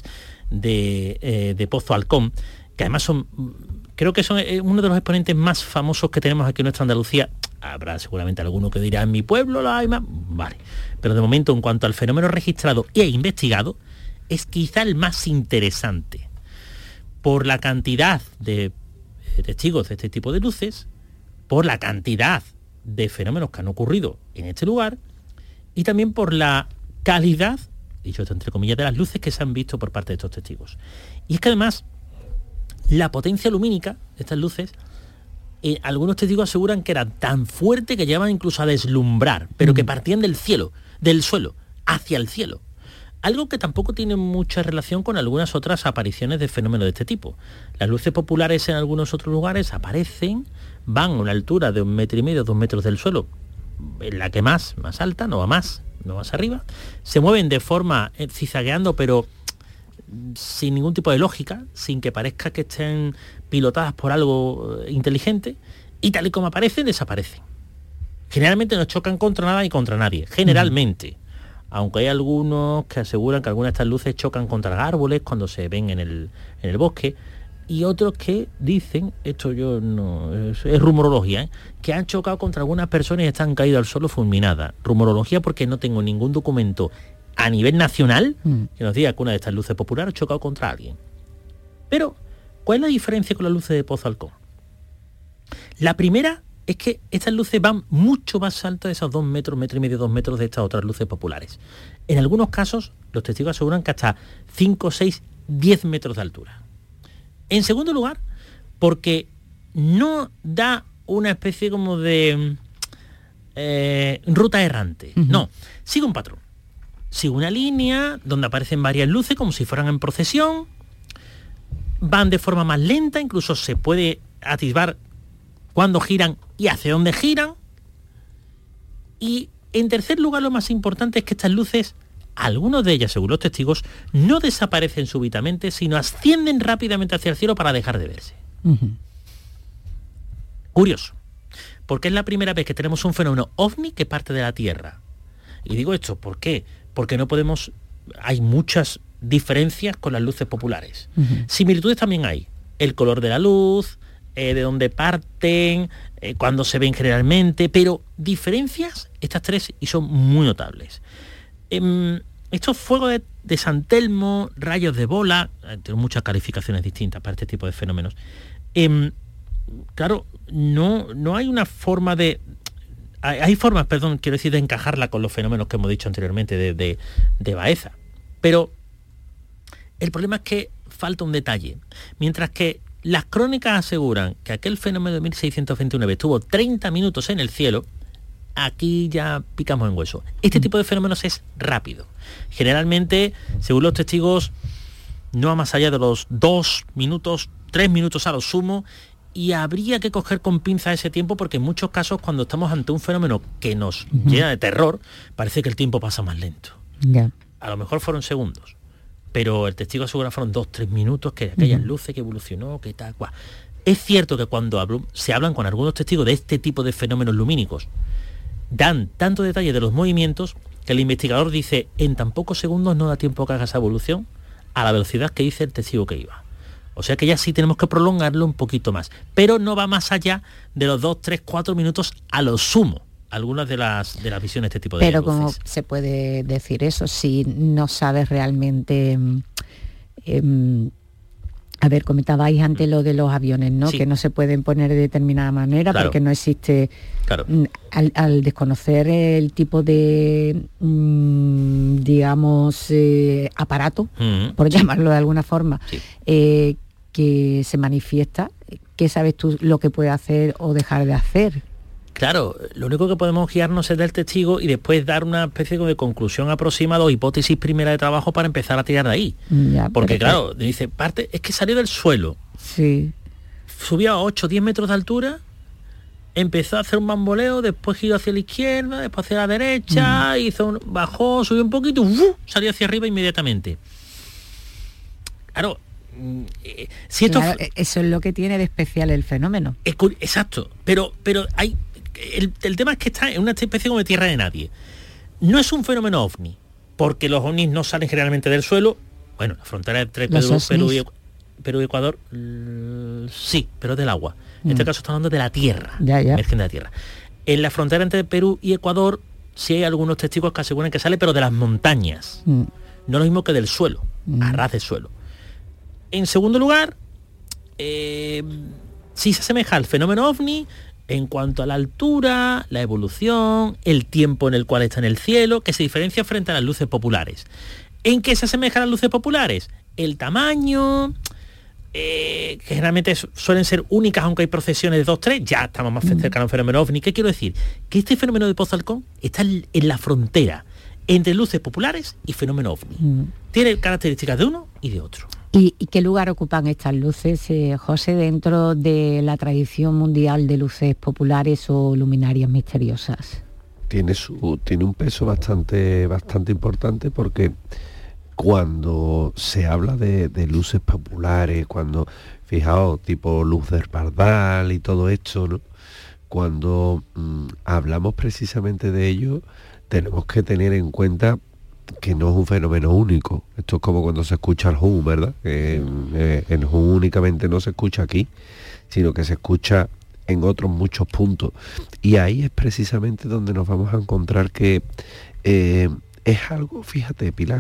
de Pozo Alcón, que además son, creo que son uno de los exponentes más famosos que tenemos aquí en nuestra Andalucía. Habrá seguramente alguno que dirá, en mi pueblo la hay más. Vale, pero de momento, en cuanto al fenómeno registrado e investigado, es quizá el más interesante por la cantidad de testigos de este tipo de luces, por la cantidad de fenómenos que han ocurrido en este lugar y también por la calidad, dicho esto entre comillas, de las luces que se han visto por parte de estos testigos. Y es que además la potencia lumínica de estas luces, algunos testigos aseguran que era tan fuerte que llegaban incluso a deslumbrar, pero que partían del suelo, hacia el cielo. Algo que tampoco tiene mucha relación con algunas otras apariciones de fenómenos de este tipo. Las luces populares en algunos otros lugares aparecen, van a una altura de 1,5 metros, 2 metros del suelo, en la que más alta, no va más arriba, se mueven de forma zigzagueando, pero sin ningún tipo de lógica, sin que parezca que estén pilotadas por algo inteligente, y tal y como aparecen, desaparecen. Generalmente no chocan contra nada ni contra nadie, generalmente. Aunque hay algunos que aseguran que algunas de estas luces chocan contra árboles cuando se ven en el bosque, y otros que dicen, esto yo no, es rumorología, que han chocado contra algunas personas y están caídas al suelo fulminadas. Rumorología porque no tengo ningún documento a nivel nacional que nos diga que una de estas luces populares ha chocado contra alguien. Pero, ¿cuál es la diferencia con las luces de Pozo Alcón? La primera es que estas luces van mucho más altas de esos 2 metros, 1,5 metros, 2 metros de estas otras luces populares. En algunos casos, los testigos aseguran que hasta 5, 6, 10 metros de altura. En segundo lugar, porque no da una especie como de ruta errante. No, sigue un patrón. Sigue una línea donde aparecen varias luces como si fueran en procesión. Van de forma más lenta, incluso se puede atisbar cuándo giran y hacia dónde giran. Y en tercer lugar, lo más importante es que estas luces, algunas de ellas, según los testigos, no desaparecen súbitamente, sino ascienden rápidamente hacia el cielo para dejar de verse. Curioso, porque es la primera vez que tenemos un fenómeno ovni que parte de la Tierra. Y digo esto, ¿por qué? Porque no podemos... Hay muchas diferencias con las luces populares. Similitudes también hay. El color de la luz, de dónde parten, cuándo se ven generalmente, pero diferencias, estas tres, y son muy notables. Estos fuegos de San Telmo, rayos de bola, tienen muchas calificaciones distintas para este tipo de fenómenos. Claro, no hay una forma de... Hay formas, quiero decir, de encajarla con los fenómenos que hemos dicho anteriormente de Baeza. Pero el problema es que falta un detalle. Mientras que las crónicas aseguran que aquel fenómeno de 1629 estuvo 30 minutos en el cielo, aquí ya picamos en hueso. Este tipo de fenómenos es rápido. Generalmente, según los testigos, no va más allá de los 2 minutos, 3 minutos a lo sumo, y habría que coger con pinza ese tiempo porque en muchos casos, cuando estamos ante un fenómeno que nos llena de terror, parece que el tiempo pasa más lento. A lo mejor fueron segundos, pero el testigo asegura fueron 2-3 minutos, que aquellas luces que evolucionó, que tal, cual. Es cierto que cuando se hablan con algunos testigos de este tipo de fenómenos lumínicos, dan tanto detalle de los movimientos que el investigador dice, en tan pocos segundos no da tiempo que haga esa evolución a la velocidad que dice el testigo que iba. O sea que ya sí tenemos que prolongarlo un poquito más, pero no va más allá de los 2, 3, 4 minutos a lo sumo. Algunas de las visiones de este tipo de luces. Pero ¿cómo se puede decir eso si no sabes realmente? A ver, comentabais antes lo de los aviones, ¿no? Sí. Que no se pueden poner de determinada manera, claro, porque no existe... Claro. Al desconocer el tipo de, digamos, aparato, por llamarlo de alguna forma, sí, que se manifiesta, ¿qué sabes tú lo que puede hacer o dejar de hacer? Claro, lo único que podemos guiarnos es del testigo y después dar una especie de conclusión aproximada o hipótesis primera de trabajo para empezar a tirar de ahí. Ya, porque claro, dice, parte, es que salió del suelo. Sí. Subió a 8 o 10 metros de altura, empezó a hacer un bamboleo, después giró hacia la izquierda, después hacia la derecha, bajó, subió un poquito, salió hacia arriba inmediatamente. Claro, si esto claro, eso es lo que tiene de especial el fenómeno. Exacto, pero hay el tema es que está en una especie como de tierra de nadie. No es un fenómeno ovni, porque los ovnis no salen generalmente del suelo. Bueno, la frontera entre Perú y Ecuador, sí, pero del agua. En este caso está hablando de la tierra, emergen de la tierra. En la frontera entre Perú y Ecuador sí hay algunos testigos que aseguran que sale, pero de las montañas. No lo mismo que del suelo, a ras de suelo. En segundo lugar, sí se asemeja al fenómeno ovni en cuanto a la altura, la evolución, el tiempo en el cual está en el cielo, que se diferencia frente a las luces populares. ¿En qué se asemejan las luces populares? El tamaño, que generalmente suelen ser únicas, aunque hay procesiones de 2, 3, ya estamos más cercanos al fenómeno ovni. ¿Qué quiero decir? Que este fenómeno de Pozo Halcón está en la frontera entre luces populares y fenómeno ovni. Tiene características de uno y de otro. ¿Y qué lugar ocupan estas luces, José, dentro de la tradición mundial de luces populares o luminarias misteriosas? Tiene un peso bastante importante, porque cuando se habla de luces populares, cuando, fijaos, tipo luz del pardal y todo esto, ¿no? Cuando hablamos precisamente de ello, tenemos que tener en cuenta que no es un fenómeno único. Esto es como cuando se escucha el hum, ¿verdad? El hum únicamente no se escucha aquí, sino que se escucha en otros muchos puntos. Y ahí es precisamente donde nos vamos a encontrar que es algo, fíjate, Pilar,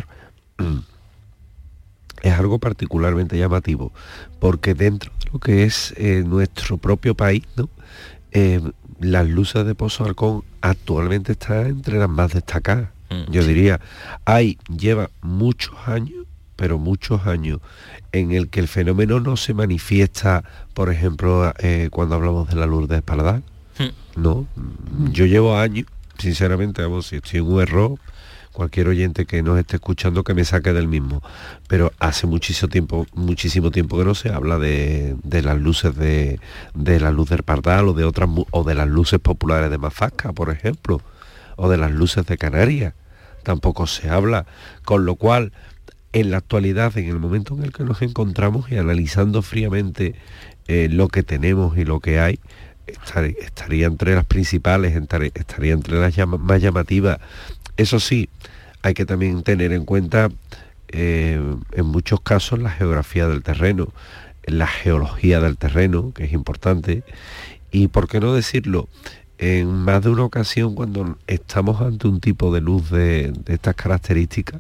es algo particularmente llamativo, porque dentro de lo que es nuestro propio país, ¿no? Las luces de Pozo Halcón actualmente están entre las más destacadas. Yo diría, lleva muchos años, pero muchos años, en el que el fenómeno no se manifiesta, por ejemplo, cuando hablamos de la luz de Pardal. No, yo llevo años, sinceramente, si estoy en un error, cualquier oyente que nos esté escuchando que me saque del mismo, pero hace muchísimo tiempo que no se habla de las luces de la luz del Pardal, o de las luces populares de Mafasca, por ejemplo, o de las luces de Canarias. Tampoco se habla, con lo cual en la actualidad, en el momento en el que nos encontramos y analizando fríamente lo que tenemos y lo que hay, estaría entre las principales, estaría entre las más llamativas. Eso sí, hay que también tener en cuenta en muchos casos la geografía del terreno, la geología del terreno, que es importante, y por qué no decirlo, en más de una ocasión, cuando estamos ante un tipo de luz de estas características,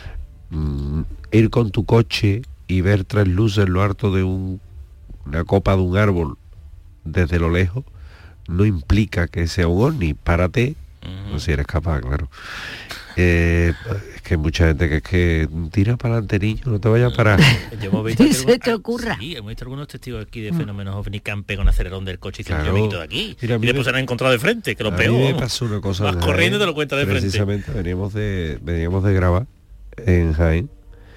ir con tu coche y ver 3 luces en lo alto de una copa de un árbol desde lo lejos no implica que sea un ovni. Párate, no, si eres capaz, claro. Es que hay mucha gente que tira para adelante, niño, no te vayas a parar. Se te ocurra. Sí, hemos visto algunos testigos aquí de fenómenos ovni que han pegado un acelerón del coche y dicen, claro. yo me quito de aquí. Mira, y después se han encontrado de frente, que lo peor. A mí me pasó una cosa. Vas corriendo y te lo cuenta de frente. Precisamente veníamos de grabar en Jaén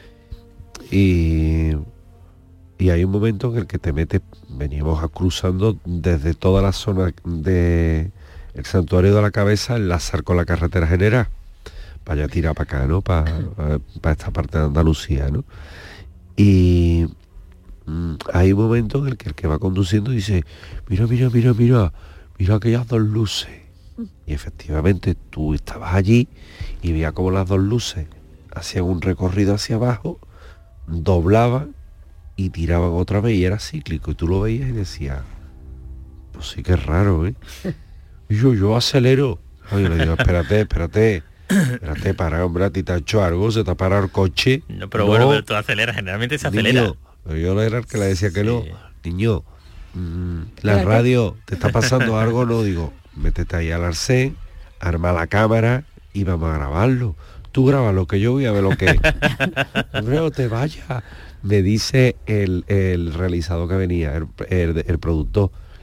y hay un momento en el que te metes, veníamos cruzando desde toda la zona de el Santuario de la Cabeza, enlazar con la carretera general, para allá tirar para acá, ¿no? Para esta parte de Andalucía, ¿no? Y hay un momento en el que va conduciendo dice, mira aquellas 2 luces. Y efectivamente tú estabas allí y veías como las 2 luces hacían un recorrido hacia abajo, doblaban y tiraban otra vez, y era cíclico, y tú lo veías y decías, pues sí que es raro, ¿eh? Y yo acelero. Oye, le digo, espérate, para, hombre, a ti te ha hecho algo, se te ha parado el coche. No, pero bueno, pero tú aceleras, generalmente se acelera. Niño, pero yo era el que le decía que no. Niño, la radio, ¿te está pasando algo? No, digo, métete ahí al arcén, arma la cámara y vamos a grabarlo. Tú grabas lo que yo voy a ver lo que es. Hombre, no te vayas. Me dice el realizador que venía, el productor,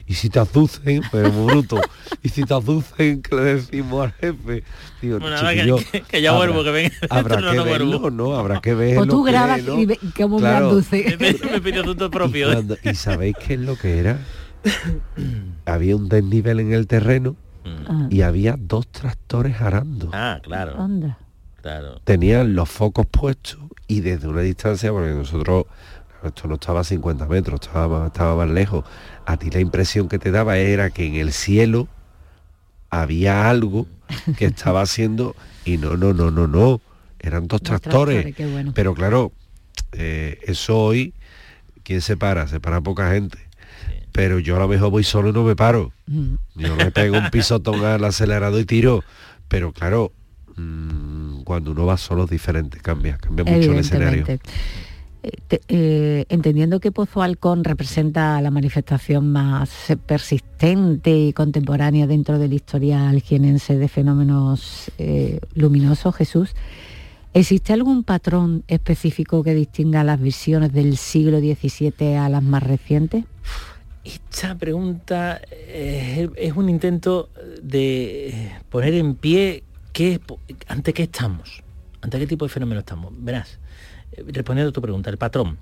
y si te aducen, pero muy bruto, y si te aducen, que le decimos al jefe, digo, bueno, que ya vuelvo, que venga. Habrá que verlo, ¿no? Habrá que verlo. O tú grabas y ve cómo me aduce. Me pidió asunto propio. ¿Y sabéis qué es lo que era? Había un desnivel en el terreno y había 2 tractores arando. Ah, claro. Anda. Claro. Tenían los focos puestos y desde una distancia, porque nosotros, esto no estaba a 50 metros, estaba más lejos, a ti la impresión que te daba era que en el cielo había algo que estaba haciendo y no, eran 2 tractores. Qué bueno. Pero claro, eso hoy, ¿quién se para? Se para poca gente. Pero yo a lo mejor voy solo y no me paro. Yo me pego un pisotón al acelerador y tiro. Pero claro, cuando uno va solo es diferente, cambia mucho el escenario. Entendiendo que Pozo Alcón representa la manifestación más persistente y contemporánea dentro del historial jienense de fenómenos luminosos, Jesús, ¿existe algún patrón específico que distinga las visiones del siglo XVII a las más recientes? Esta pregunta es un intento de poner en pie ante qué estamos, ante qué tipo de fenómeno estamos. Verás, respondiendo a tu pregunta, el patrón.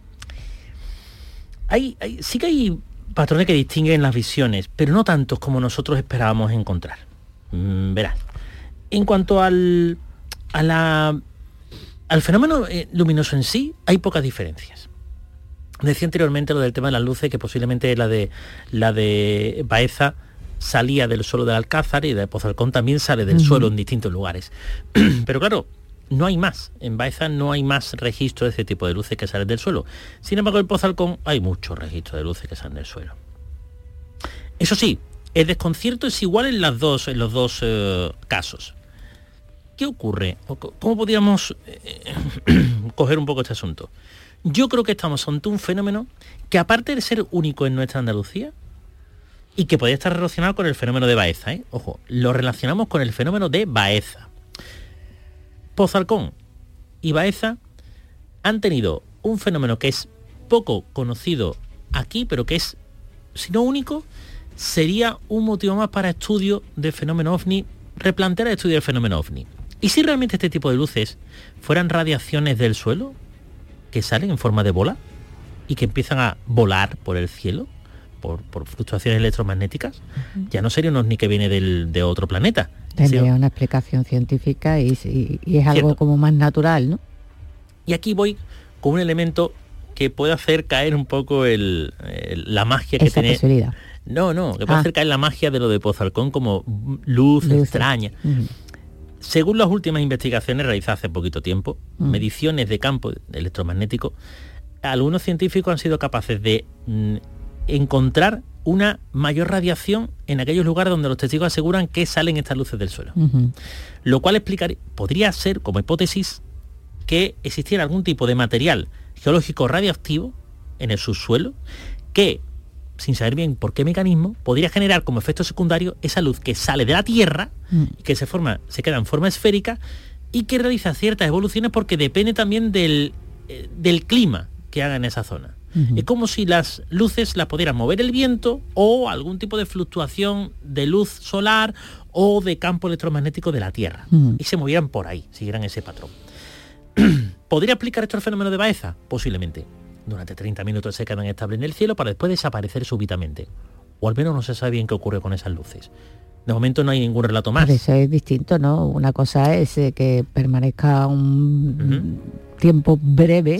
Sí que hay patrones que distinguen las visiones, pero no tantos como nosotros esperábamos encontrar. Verás, en cuanto al fenómeno luminoso en sí, hay pocas diferencias. Decía anteriormente lo del tema de las luces, que posiblemente la de Baeza salía del suelo del Alcázar y de Pozo Alcón también sale del suelo en distintos lugares. Pero claro, no hay más. En Baeza no hay más registro de ese tipo de luces que salen del suelo. Sin embargo, en Pozo Alcón hay muchos registros de luces que salen del suelo. Eso sí, el desconcierto es igual en los dos casos. ¿Qué ocurre? ¿Cómo podríamos coger un poco este asunto? Yo creo que estamos ante un fenómeno que, aparte de ser único en nuestra Andalucía, y que podría estar relacionado con el fenómeno de Baeza, ojo, lo relacionamos con el fenómeno de Baeza. Pozo Alcón y Baeza han tenido un fenómeno que es poco conocido aquí, pero que es, si no único, sería un motivo más para estudio del fenómeno OVNI, replantear el estudio del fenómeno OVNI. ¿Y si realmente este tipo de luces fueran radiaciones del suelo, que salen en forma de bola y que empiezan a volar por el cielo por fluctuaciones electromagnéticas? Ya no sería un ovni que viene de otro planeta. Tendría una explicación científica y es algo como más natural, ¿no? Y aquí voy con un elemento que puede hacer caer un poco la magia que tiene. Posibilidad. No, que puede hacer caer la magia de lo de Pozo Alcón como luz extraña. Según las últimas investigaciones realizadas hace poquito tiempo, mediciones de campo electromagnético, algunos científicos han sido capaces de encontrar una mayor radiación en aquellos lugares donde los testigos aseguran que salen estas luces del suelo. Lo cual podría ser, como hipótesis, que existiera algún tipo de material geológico radioactivo en el subsuelo que, sin saber bien por qué mecanismo, podría generar como efecto secundario esa luz que sale de la Tierra y que se queda en forma esférica y que realiza ciertas evoluciones porque depende también del clima que haga en esa zona. Es como si las luces las pudiera mover el viento o algún tipo de fluctuación de luz solar o de campo electromagnético de la Tierra. Y se movieran por ahí, siguieran ese patrón. ¿Podría explicar esto el fenómeno de Baeza? Posiblemente. Durante 30 minutos se quedan estables en el cielo para después desaparecer súbitamente. O al menos no se sabe bien qué ocurre con esas luces. De momento no hay ningún relato más. Pero eso es distinto, ¿no? Una cosa es que permanezca un tiempo breve,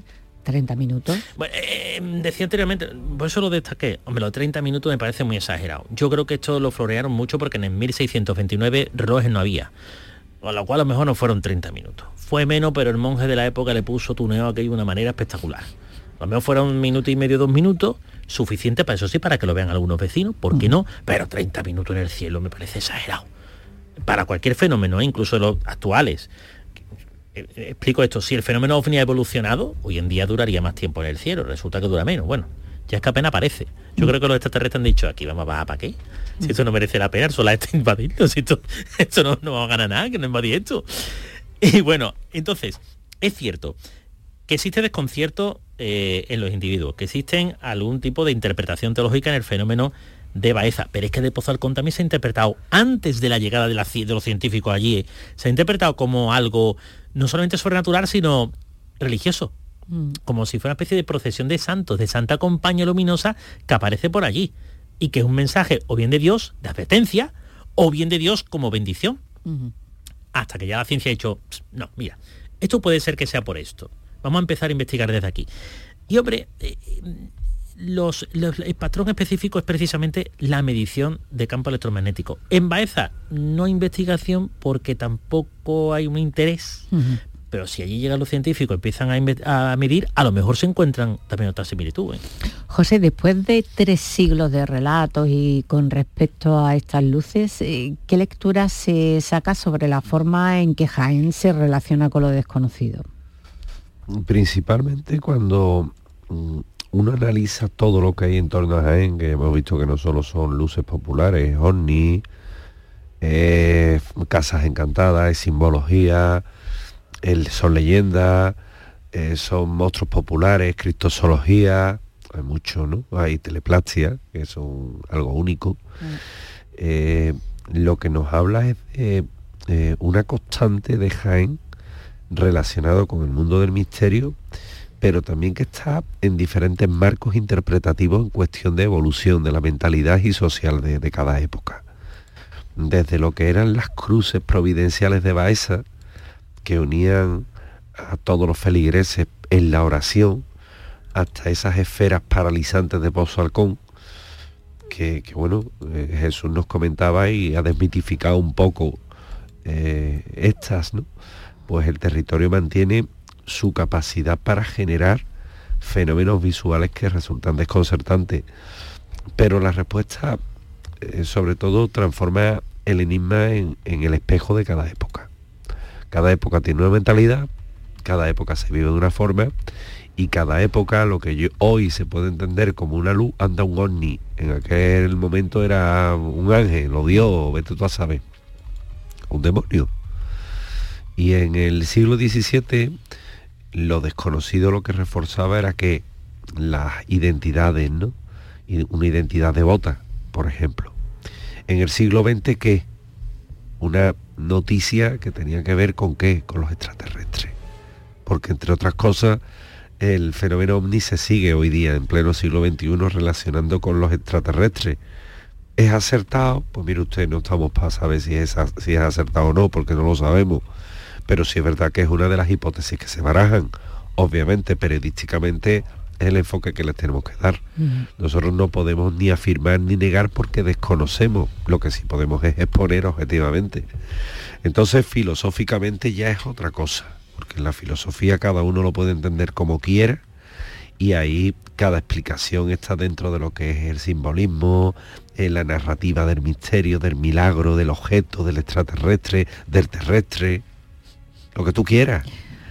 30 minutos. Bueno, decía anteriormente, por eso lo destaqué. Hombre, los 30 minutos me parece muy exagerado. Yo creo que esto lo florearon mucho porque en el 1629 relojes no había. Con lo cual a lo mejor no fueron 30 minutos. Fue menos, pero el monje de la época le puso tuneo aquello de una manera espectacular. A lo mejor fueron 1 minuto y medio, 2 minutos, suficiente para eso sí, para que lo vean algunos vecinos, ¿por qué no? Pero 30 minutos en el cielo me parece exagerado. Para cualquier fenómeno, incluso los actuales. Explico esto, si el fenómeno OVNI ha evolucionado, hoy en día duraría más tiempo en el cielo, resulta que dura menos. Bueno, ya es que apenas aparece. Yo creo que los extraterrestres han dicho, aquí vamos a bajar, ¿para qué? Si esto no merece la pena, el solar está invadido, si esto no vamos a ganar nada, que no invadí esto. Y bueno, entonces, es cierto que existe desconcierto en los individuos, que existen algún tipo de interpretación teológica en el fenómeno de Baeza. Pero es que de Pozo Alcón también se ha interpretado, antes de la llegada de los científicos allí, se ha interpretado como algo no solamente sobrenatural, sino religioso. Como si fuera una especie de procesión de santos, de Santa Compañía Luminosa que aparece por allí. Y que es un mensaje o bien de Dios, de advertencia, o bien de Dios como bendición. Hasta que ya la ciencia ha dicho, no, mira, esto puede ser que sea por esto. Vamos a empezar a investigar desde aquí. Y hombre, el patrón específico es precisamente la medición de campo electromagnético. En Baeza no hay investigación porque tampoco hay un interés, pero si allí llegan los científicos y empiezan a medir, a lo mejor se encuentran también otras similitudes. José, después de 3 siglos de relatos y con respecto a estas luces, ¿qué lectura se saca sobre la forma en que Jaén se relaciona con lo desconocido? Principalmente cuando uno analiza todo lo que hay en torno a Jaén, que hemos visto que no solo son luces populares, ovnis, casas encantadas, es simbología, son leyendas, son monstruos populares, criptozoología, hay mucho, ¿no? Hay teleplastia, que son algo único. Lo que nos habla es de una constante de Jaén relacionado con el mundo del misterio, pero también que está en diferentes marcos interpretativos en cuestión de evolución de la mentalidad y social de cada época. Desde lo que eran las cruces providenciales de Baeza, que unían a todos los feligreses en la oración, hasta esas esferas paralizantes de Pozo Alcón, que bueno, Jesús nos comentaba y ha desmitificado un poco estas, ¿no? Pues el territorio mantiene su capacidad para generar fenómenos visuales que resultan desconcertantes, pero la respuesta sobre todo transforma el enigma en el espejo de cada época. Cada época tiene una mentalidad, cada época se vive de una forma, y cada época, lo que hoy se puede entender como una luz, anda un ovni. En aquel momento era un ángel, o Dios, vete tú a saber, un demonio. Y en el siglo XVII, lo desconocido lo que reforzaba era que las identidades, ¿no? Una identidad devota, por ejemplo. En el siglo XX, ¿qué? Una noticia que tenía que ver con ¿qué? Con los extraterrestres. Porque, entre otras cosas, el fenómeno ovni se sigue hoy día, en pleno siglo XXI, relacionando con los extraterrestres. ¿Es acertado? Pues mire usted, no estamos para saber si es acertado o no, porque no lo sabemos. Pero sí es verdad que es una de las hipótesis que se barajan. Obviamente, periodísticamente, es el enfoque que les tenemos que dar. Nosotros no podemos ni afirmar ni negar porque desconocemos. Lo que sí podemos es exponer objetivamente. Entonces, filosóficamente ya es otra cosa, porque en la filosofía cada uno lo puede entender como quiera, y ahí cada explicación está dentro de lo que es el simbolismo, la narrativa del misterio, del milagro, del objeto, del extraterrestre, del terrestre, lo que tú quieras.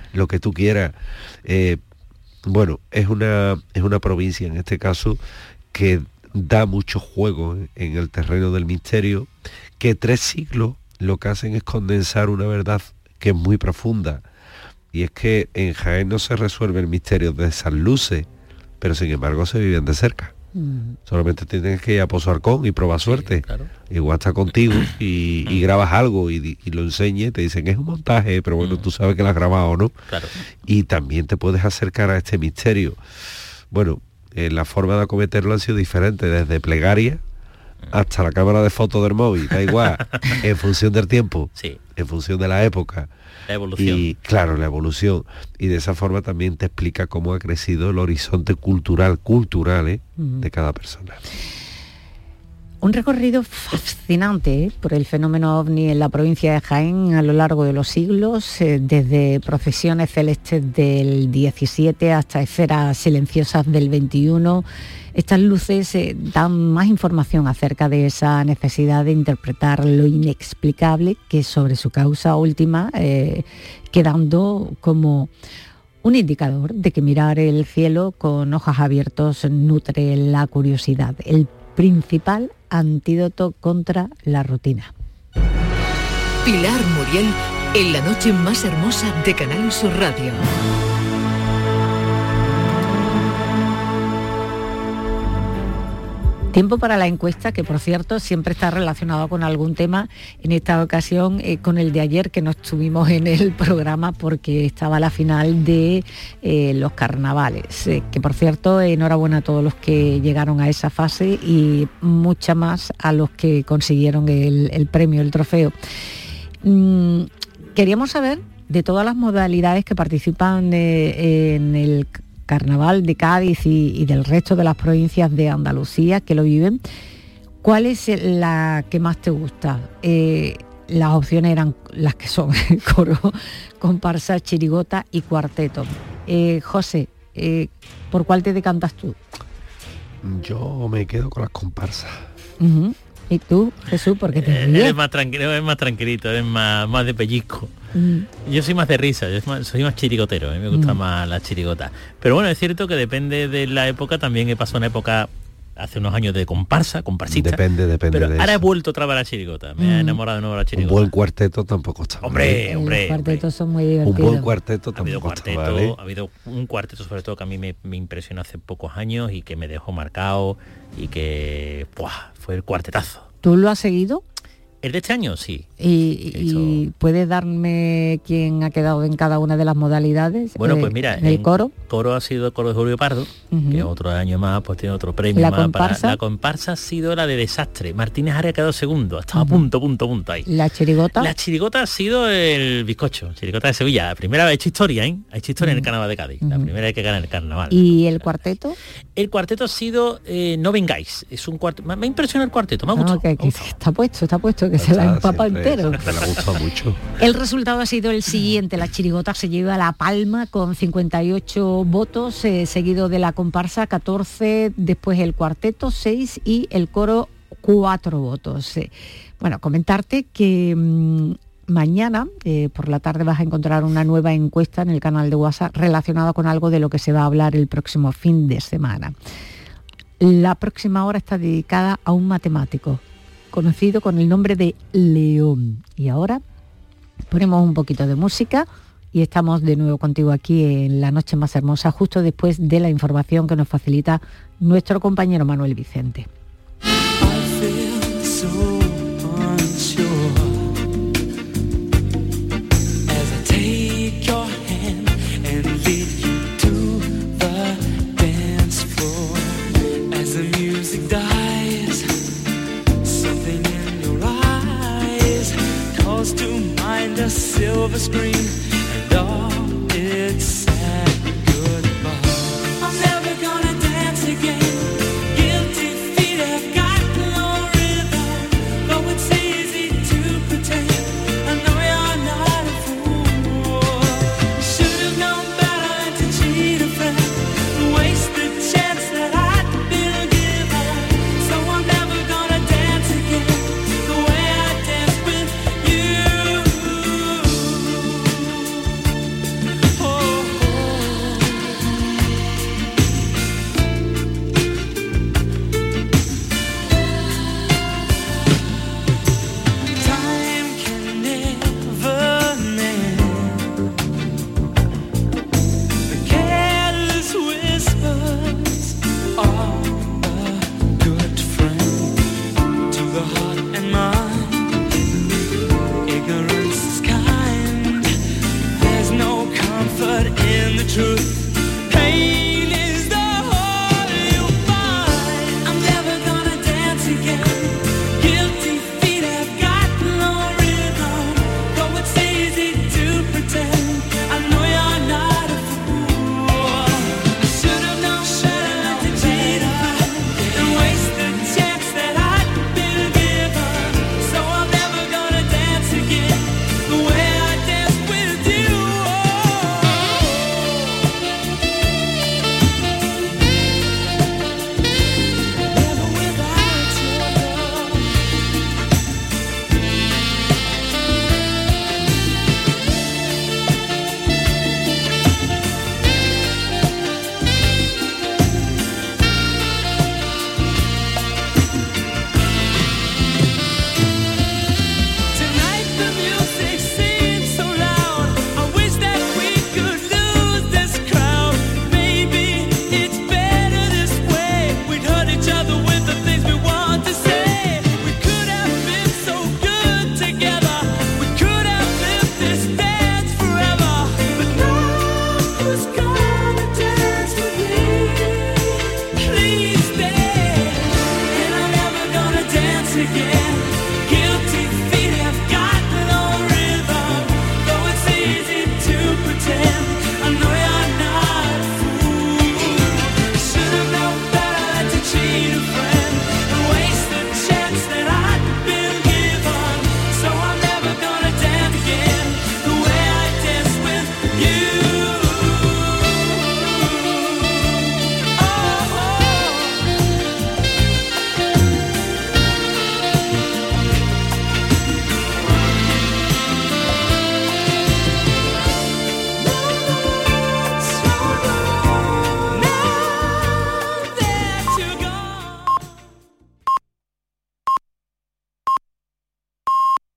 Bueno, es una provincia en este caso que da mucho juego en el terreno del misterio, que 3 siglos lo que hacen es condensar una verdad que es muy profunda, y es que en Jaén no se resuelve el misterio de esas luces, pero sin embargo se viven de cerca. Solamente tienes que ir a Pozo Alcón y probar suerte. Sí, claro. Igual está contigo y grabas algo y lo enseñes, te dicen es un montaje, pero bueno, tú sabes que lo has grabado, ¿no? Claro. Y también te puedes acercar a este misterio. Bueno, la forma de acometerlo han sido diferentes, desde plegaria hasta la cámara de fotos del móvil, da igual, en función del tiempo, sí, en función de la época. La evolución. Y claro, la evolución. Y de esa forma también te explica cómo ha crecido el horizonte cultural de cada persona. Un recorrido fascinante por el fenómeno ovni en la provincia de Jaén a lo largo de los siglos, desde procesiones celestes del 17 hasta esferas silenciosas del 21. Estas luces dan más información acerca de esa necesidad de interpretar lo inexplicable, que sobre su causa última, quedando como un indicador de que mirar el cielo con ojos abiertos nutre la curiosidad, el principal antídoto contra la rutina. Pilar Muriel en la noche más hermosa de Canal Sur Radio. Tiempo para la encuesta, que por cierto siempre está relacionado con algún tema. En esta ocasión con el de ayer, que no estuvimos en el programa porque estaba la final de los carnavales. Que por cierto, enhorabuena a todos los que llegaron a esa fase y mucha más a los que consiguieron el premio, el trofeo. Queríamos saber de todas las modalidades que participan en el Carnaval de Cádiz y del resto de las provincias de Andalucía que lo viven, ¿cuál es la que más te gusta? Las opciones eran las que son: coro, comparsa, chirigota y cuarteto. José, ¿por cuál te decantas tú? Yo me quedo con las comparsas. Uh-huh. ¿Y tú, Jesús? Porque te eres más tranquilito, eres más de pellizco. Yo soy más de risa, soy más chirigotero, a mí me gusta más la chirigota. Pero bueno, es cierto que depende de la época, también he pasado una época hace unos años de comparsita. Depende pero de ahora eso. he vuelto otra vez a la chirigota, me he enamorado de nuevo de la chirigota. Un buen cuarteto tampoco está mal. Hombre. Los cuartetos son muy divertidos. Un buen cuarteto Ha habido tampoco está mal, ¿eh? ha habido un cuarteto sobre todo que a mí me impresionó hace pocos años y que me dejó marcado y que fue el cuartetazo. ¿Tú lo has seguido? ¿El de este año? Sí. ¿Y puedes darme quién ha quedado en cada una de las modalidades? Bueno, pues mira, en el coro. Coro ha sido el coro de Julio Pardo, que otro año más pues tiene otro premio. ¿La más comparsa? La comparsa ha sido la de Desastre. Martínez Arias ha quedado segundo, estaba a punto ahí. ¿La chirigota? La chirigota ha sido el bizcocho, chirigota de Sevilla. La primera vez ha hecho historia, ¿eh? Ha hecho historia en el Carnaval de Cádiz. La primera vez que gana el Carnaval. ¿Y el cuarteto? El cuarteto ha sido No Vengáis. Es un cuarteto. Me impresiona el cuarteto, me ha gustado. Que está puesto, que se la empapa entero. Me ha gustado mucho. El resultado ha sido el siguiente: la chirigota se lleva la palma con 58 votos, seguido de la comparsa 14, después el cuarteto 6 y el coro 4 votos. Bueno, comentarte que mañana por la tarde vas a encontrar una nueva encuesta en el canal de WhatsApp relacionada con algo de lo que se va a hablar el próximo fin de semana. La próxima hora está dedicada a un matemático conocido con el nombre de León. Y ahora ponemos un poquito de música y estamos de nuevo contigo aquí en La Noche Más Hermosa, justo después de la información que nos facilita nuestro compañero Manuel Vicente.